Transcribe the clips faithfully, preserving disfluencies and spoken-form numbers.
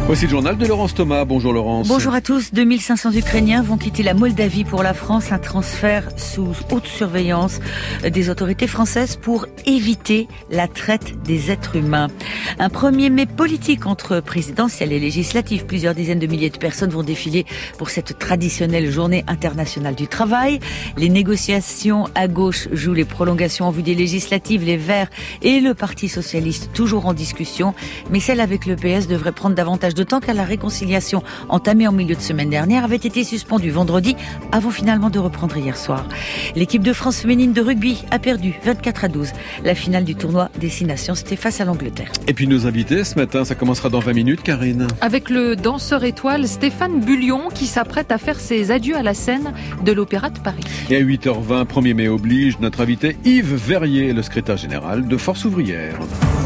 Voici le journal de Laurence Thomas. Bonjour Laurence. Bonjour à tous. deux mille cinq cents Ukrainiens vont quitter la Moldavie pour la France. Un transfert sous haute surveillance des autorités françaises pour éviter la traite des êtres humains. Un premier mai politique entre présidentielles et législatives. Plusieurs dizaines de milliers de personnes vont défiler pour cette traditionnelle journée internationale du travail. Les négociations à gauche jouent les prolongations en vue des législatives. Les Verts et le Parti socialiste toujours en discussion. Mais celle avec le P S devrait prendre davantage de temps car la réconciliation entamée en milieu de semaine dernière avait été suspendue vendredi avant finalement de reprendre hier soir. L'équipe de France féminine de rugby a perdu vingt-quatre à douze. La finale du tournoi Destination, c'était face à l'Angleterre. Et puis nos invités ce matin, ça commencera dans vingt minutes, Karine. Avec le danseur étoile Stéphane Bullion qui s'apprête à faire ses adieux à la scène de l'Opéra de Paris. Et à huit heures vingt, premier mai oblige, notre invité Yves Verrier, le secrétaire général de Force ouvrière.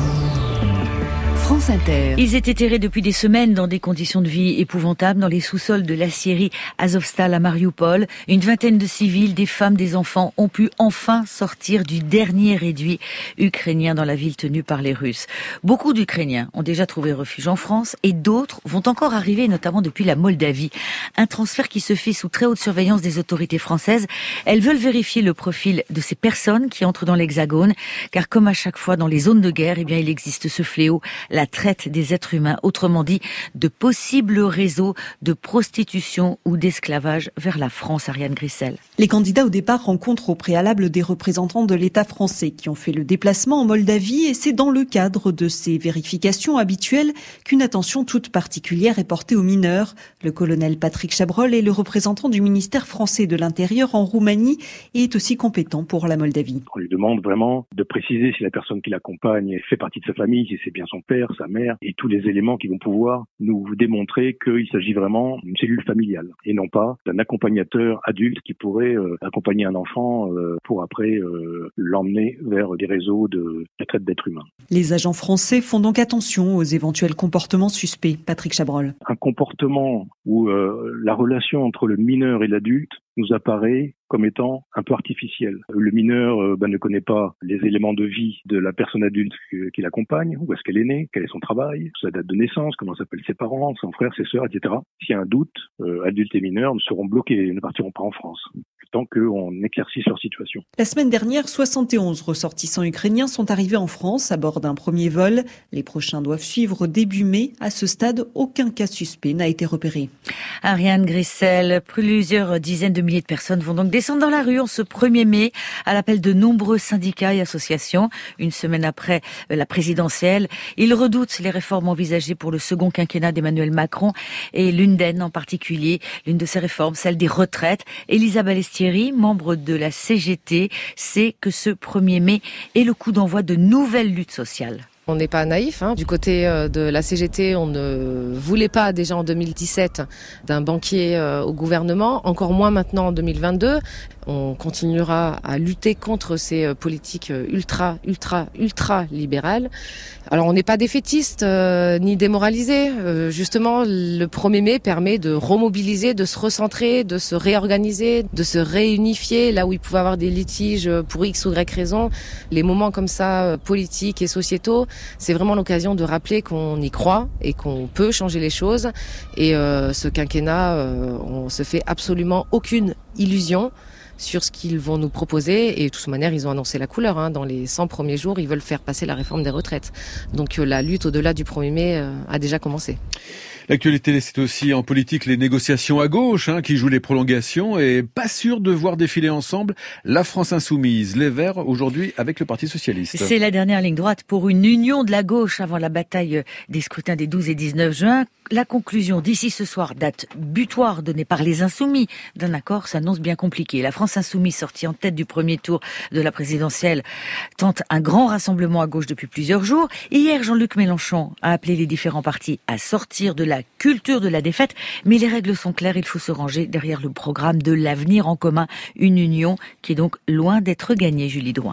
France Inter. Ils étaient terrés depuis des semaines dans des conditions de vie épouvantables dans les sous-sols de l'aciérie Azovstal à Mariupol. Une vingtaine de civils, des femmes, des enfants ont pu enfin sortir du dernier réduit ukrainien dans la ville tenue par les Russes. Beaucoup d'Ukrainiens ont déjà trouvé refuge en France et d'autres vont encore arriver, notamment depuis la Moldavie. Un transfert qui se fait sous très haute surveillance des autorités françaises. Elles veulent vérifier le profil de ces personnes qui entrent dans l'Hexagone, car comme à chaque fois dans les zones de guerre, eh bien, il existe ce fléau, la traite des êtres humains, autrement dit, de possibles réseaux de prostitution ou d'esclavage vers la France. Ariane Grissel. Les candidats au départ rencontrent au préalable des représentants de l'État français qui ont fait le déplacement en Moldavie et c'est dans le cadre de ces vérifications habituelles qu'une attention toute particulière est portée aux mineurs. Le colonel Patrick Chabrol est le représentant du ministère français de l'Intérieur en Roumanie et est aussi compétent pour la Moldavie. On lui demande vraiment de préciser si la personne qui l'accompagne fait partie de sa famille, si c'est bien son père, sa mère, et tous les éléments qui vont pouvoir nous démontrer qu'il s'agit vraiment d'une cellule familiale, et non pas d'un accompagnateur adulte qui pourrait euh, accompagner un enfant euh, pour après euh, l'emmener vers des réseaux de la traite d'êtres humains. Les agents français font donc attention aux éventuels comportements suspects. Patrick Chabrol. Un comportement où euh, la relation entre le mineur et l'adulte nous apparaît comme étant un peu artificiel. Le mineur euh, ben, ne connaît pas les éléments de vie de la personne adulte qui l'accompagne, où est-ce qu'elle est née, quel est son travail, sa date de naissance, comment s'appellent ses parents, son frère, ses sœurs, et cetera. S'il y a un doute, euh, adultes et mineurs seront bloqués, ne partiront pas en France, tant qu'on éclaircit leur situation. La semaine dernière, soixante et onze ressortissants ukrainiens sont arrivés en France à bord d'un premier vol. Les prochains doivent suivre début mai. À ce stade, aucun cas suspect n'a été repéré. Ariane Grissel, plusieurs dizaines de milliers de personnes vont donc descendre dans la rue en ce premier mai à l'appel de nombreux syndicats et associations. Une semaine après la présidentielle, ils redoutent les réformes envisagées pour le second quinquennat d'Emmanuel Macron et l'une d'elles en particulier, l'une de ces réformes, celle des retraites. Elisa Balestieri, membre de la C G T, sait que ce premier mai est le coup d'envoi de nouvelles luttes sociales. On n'est pas naïf, hein. Du côté de la C G T, on ne voulait pas déjà en deux mille dix-sept d'un banquier au gouvernement, encore moins maintenant en deux mille vingt-deux. On continuera à lutter contre ces politiques ultra, ultra, ultra libérales. Alors on n'est pas défaitiste euh, ni démoralisé. Euh, justement, le premier mai permet de remobiliser, de se recentrer, de se réorganiser, de se réunifier là où il pouvait y avoir des litiges pour X ou Y raison. Les moments comme ça, politiques et sociétaux, c'est vraiment l'occasion de rappeler qu'on y croit et qu'on peut changer les choses. Et euh, ce quinquennat, euh, on se fait absolument aucune illusion sur ce qu'ils vont nous proposer. Et de toute manière, ils ont annoncé la couleur. Hein. Dans les cent premiers jours, ils veulent faire passer la réforme des retraites. Donc euh, la lutte au-delà du premier mai euh, a déjà commencé. L'actualité, c'est aussi en politique les négociations à gauche hein, qui jouent les prolongations et pas sûr de voir défiler ensemble la France insoumise, les Verts aujourd'hui avec le Parti socialiste. C'est la dernière ligne droite pour une union de la gauche avant la bataille des scrutins des douze et dix-neuf juin. La conclusion d'ici ce soir, date butoir donnée par les insoumis d'un accord, s'annonce bien compliqué. La France insoumise, sortie en tête du premier tour de la présidentielle, tente un grand rassemblement à gauche depuis plusieurs jours. Hier, Jean-Luc Mélenchon a appelé les différents partis à sortir de la culture de la défaite, mais les règles sont claires, il faut se ranger derrière le programme de l'avenir en commun, une union qui est donc loin d'être gagnée, Julie Drouin.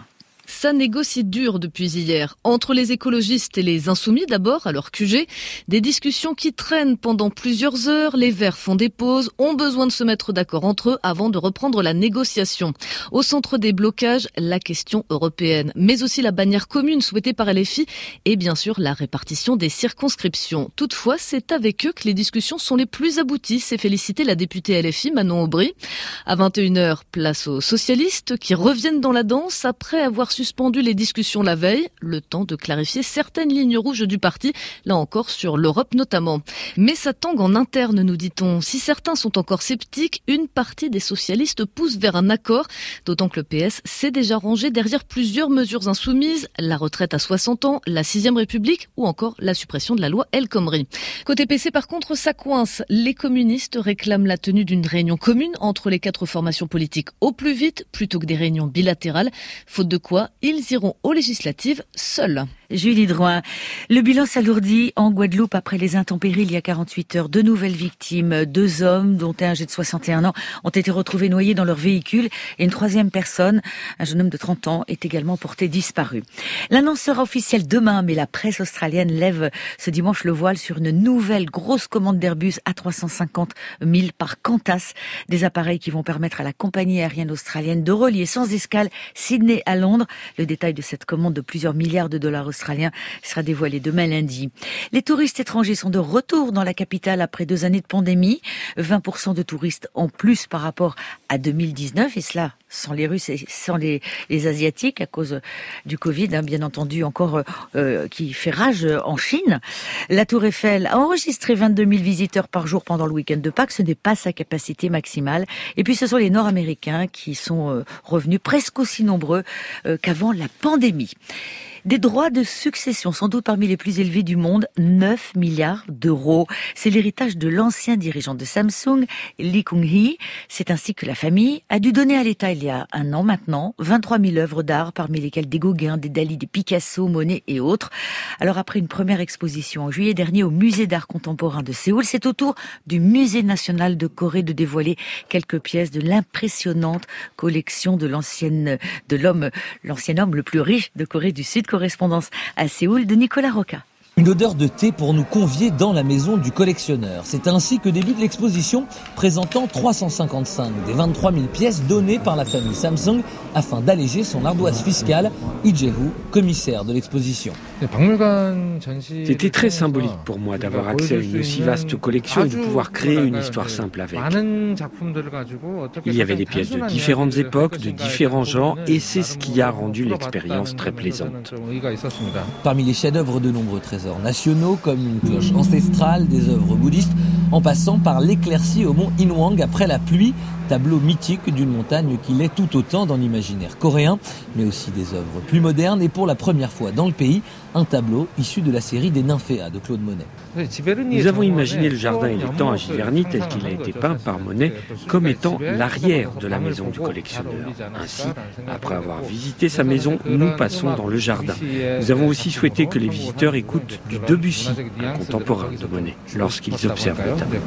Ça négocie dur depuis hier. Entre les écologistes et les insoumis d'abord, à leur Q G, des discussions qui traînent pendant plusieurs heures. Les Verts font des pauses, ont besoin de se mettre d'accord entre eux avant de reprendre la négociation. Au centre des blocages, la question européenne, mais aussi la bannière commune souhaitée par L F I et bien sûr la répartition des circonscriptions. Toutefois, c'est avec eux que les discussions sont les plus abouties, s'est félicitée la députée L F I Manon Aubry. À vingt et une heures, place aux socialistes qui reviennent dans la danse après avoir suspendu les discussions la veille, le temps de clarifier certaines lignes rouges du parti, là encore sur l'Europe notamment. Mais ça tangue en interne, nous dit-on. Si certains sont encore sceptiques, une partie des socialistes pousse vers un accord, d'autant que le P S s'est déjà rangé derrière plusieurs mesures insoumises, la retraite à soixante ans, la sixième République ou encore la suppression de la loi El Khomri. Côté P C par contre, ça coince. Les communistes réclament la tenue d'une réunion commune entre les quatre formations politiques au plus vite, plutôt que des réunions bilatérales, faute de quoi ils iront aux législatives seuls. Julie Drouin, le bilan s'alourdit en Guadeloupe après les intempéries il y a quarante-huit heures. Deux nouvelles victimes, deux hommes dont un âgé de soixante et un ans ont été retrouvés noyés dans leur véhicule et une troisième personne, un jeune homme de trente ans, est également porté disparu. L'annonce sera officielle demain, mais la presse australienne lève ce dimanche le voile sur une nouvelle grosse commande d'Airbus A trois cent cinquante mille par Qantas, des appareils qui vont permettre à la compagnie aérienne australienne de relier sans escale Sydney à Londres. Le détail de cette commande de plusieurs milliards de dollars australien sera dévoilé demain lundi. Les touristes étrangers sont de retour dans la capitale après deux années de pandémie. vingt pour cent de touristes en plus par rapport à deux mille dix-neuf, et cela sans les Russes et sans les, les Asiatiques à cause du Covid, hein, bien entendu encore euh, qui fait rage en Chine. La Tour Eiffel a enregistré vingt-deux mille visiteurs par jour pendant le week-end de Pâques. Ce n'est pas sa capacité maximale. Et puis ce sont les Nord-Américains qui sont euh, revenus presque aussi nombreux euh, qu'avant la pandémie. Des droits de succession, sans doute parmi les plus élevés du monde, neuf milliards d'euros. C'est l'héritage de l'ancien dirigeant de Samsung, Lee Kung-hee. C'est ainsi que la famille a dû donner à l'État, il y a un an maintenant, vingt-trois mille œuvres d'art, parmi lesquelles des Gauguin, des Dali, des Picasso, Monet et autres. Alors après une première exposition en juillet dernier au Musée d'art contemporain de Séoul, c'est au tour du Musée national de Corée de dévoiler quelques pièces de l'impressionnante collection de l'ancienne, de l'homme, l'ancien homme le plus riche de Corée du Sud. Correspondance à Séoul de Nicolas Roca. Une odeur de thé pour nous convier dans la maison du collectionneur. C'est ainsi que débute l'exposition présentant trois cent cinquante-cinq des vingt-trois mille pièces données par la famille Samsung afin d'alléger son ardoise fiscale. Lee Jae-woo, commissaire de l'exposition. C'était très symbolique pour moi d'avoir accès à une aussi vaste collection et de pouvoir créer une histoire simple avec. Il y avait des pièces de différentes époques, de différents genres, et c'est ce qui a rendu l'expérience très plaisante. Parmi les chefs-d'œuvre de nombreux trésors nationaux comme une cloche ancestrale, des œuvres bouddhistes, en passant par l'éclaircie au mont Inwang après la pluie, tableau mythique d'une montagne qui l'est tout autant dans l'imaginaire coréen, mais aussi des œuvres plus modernes et pour la première fois dans le pays, un tableau issu de la série des Nymphéas de Claude Monet. Nous avons imaginé le jardin et l'étang à Giverny tel qu'il a été peint par Monet comme étant l'arrière de la maison du collectionneur. Ainsi, après avoir visité sa maison, nous passons dans le jardin. Nous avons aussi souhaité que les visiteurs écoutent du Debussy, un contemporain de Monet, lorsqu'ils observent le tableau.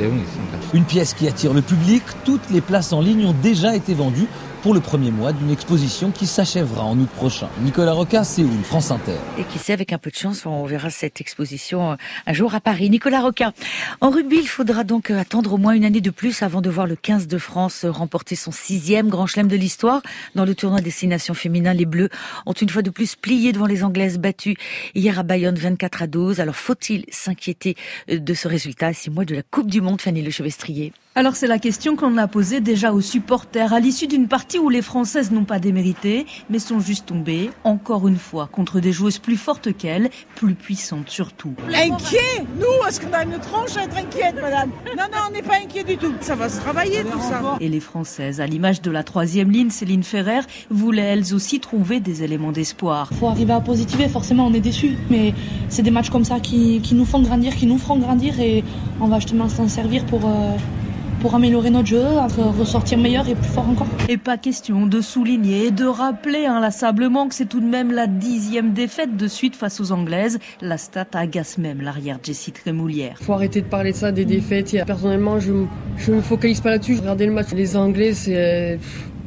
Une pièce qui attire le public, toutes les places en ligne ont déjà été vendues pour le premier mois d'une exposition qui s'achèvera en août prochain. Nicolas Roca, Séoul, France Inter. Et qui sait, avec un peu de chance, on verra cette exposition un jour à Paris. Nicolas Roca. En rugby, il faudra donc attendre au moins une année de plus avant de voir le quinze de France remporter son sixième grand chelem de l'histoire. Dans le tournoi Destination féminin, les Bleus ont une fois de plus plié devant les Anglaises battues hier à Bayonne vingt-quatre à douze. Alors faut-il s'inquiéter de ce résultat à six mois de la Coupe du Monde, Fanny Lechevestrier? Alors c'est la question qu'on a posée déjà aux supporters à l'issue d'une partie où les Françaises n'ont pas démérité, mais sont juste tombées, encore une fois, contre des joueuses plus fortes qu'elles, plus puissantes surtout. Inquiet? Nous, est-ce qu'on a une tronche à être inquiète, madame? Non, non, on n'est pas inquiet du tout. Ça va se travailler, tout ça. Et les Françaises, à l'image de la troisième ligne, Céline Ferrer, voulaient elles aussi trouver des éléments d'espoir. Faut arriver à positiver, forcément on est déçus, mais c'est des matchs comme ça qui, qui nous font grandir, qui nous feront grandir, et on va justement s'en servir pour... Euh pour améliorer notre jeu, ressortir meilleur et plus fort encore. Et pas question de souligner et de rappeler inlassablement que c'est tout de même la dixième défaite de suite face aux Anglaises. La stat agace même l'arrière Jessie Trémoulière. Faut arrêter de parler de ça, des défaites. Personnellement, je ne me focalise pas là-dessus. Regardez le match. Les Anglais, c'est...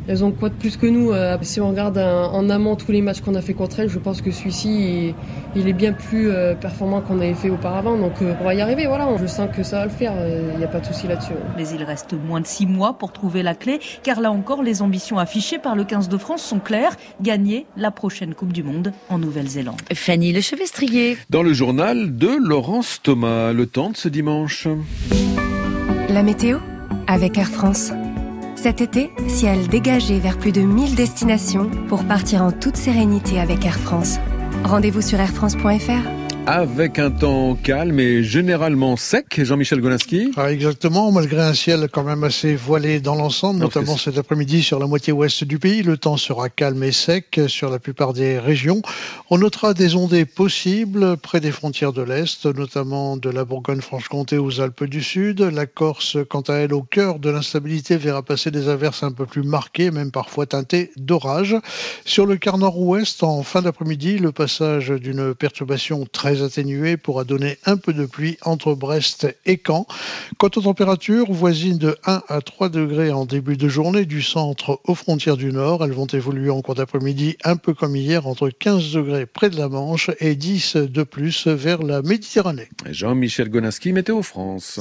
elles ont quoi de plus que nous. Euh, si on regarde un, en amont tous les matchs qu'on a fait contre elles, je pense que celui-ci, il, il est bien plus euh, performant qu'on avait fait auparavant. Donc euh, on va y arriver, voilà. Je sens que ça va le faire, il n'y a pas de souci là-dessus. Mais il reste moins de six mois pour trouver la clé, car là encore, les ambitions affichées par le quinze de France sont claires. Gagner la prochaine Coupe du Monde en Nouvelle-Zélande. Fanny Lechevestrier. Dans le journal de Laurence Thomas, le temps de ce dimanche. La météo avec Air France. Cet été, ciel dégagé vers plus de mille destinations pour partir en toute sérénité avec Air France. Rendez-vous sur air france point f r. Avec un temps calme et généralement sec, Jean-Michel Gonasky. Ah, exactement, malgré un ciel quand même assez voilé dans l'ensemble, notamment cet après-midi sur la moitié ouest du pays. Le temps sera calme et sec sur la plupart des régions. On notera des ondées possibles près des frontières de l'Est, notamment de la Bourgogne-Franche-Comté aux Alpes du Sud. La Corse, quant à elle, au cœur de l'instabilité, verra passer des averses un peu plus marquées, même parfois teintées d'orage. Sur le quart nord-ouest, en fin d'après-midi, le passage d'une perturbation très atténuée pourra donner un peu de pluie entre Brest et Caen. Quant aux températures, voisines de un à trois degrés en début de journée du centre aux frontières du nord, elles vont évoluer en cours d'après-midi un peu comme hier entre quinze degrés près de la Manche et dix de plus vers la Méditerranée. Jean-Michel Gonasky, Météo France.